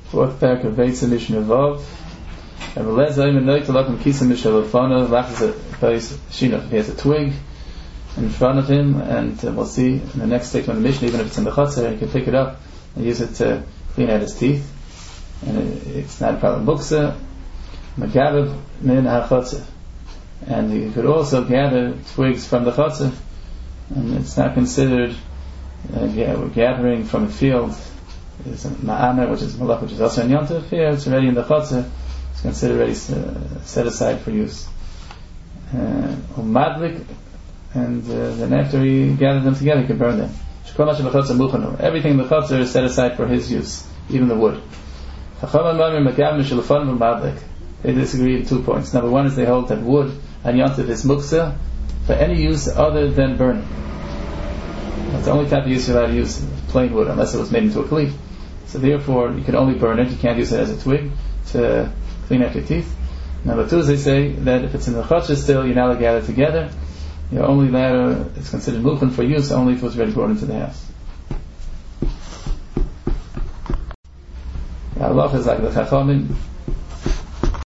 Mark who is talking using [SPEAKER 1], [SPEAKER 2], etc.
[SPEAKER 1] Fourth parak of Beitza Mishnah Vav. And he has a twig in front of him, and we'll see in the next statement of the Mishnah, even if it's in the chutzner, he can pick it up and use it to clean out his teeth, and it's not a problem. Buksa Magabav min ha-chutzner, and he could also gather twigs from the chutzner, and it's not considered gathering from a field. It's a ma'amer, which is malach, which is also in Yom Tov. Here it's already in the chutzner, it's considered already set aside for use. Madlik, and then after he gathered them together, he could burn them. Everything in the chutzner is set aside for his use, even the wood. They disagree in 2 points. Number one is they hold that wood and Yom Tov is muksa for any use other than burning. That's the only type of use you're allowed to use, plain wood, unless it was made into a kli. So therefore, you can only burn it. You can't use it as a twig to clean out your teeth. Number two is they say that if it's in the chutzner still, you're not allowed to gather together. You're only allowed, it's considered mukhan for use only if it was already brought into the house. Allah is like the Chachamim.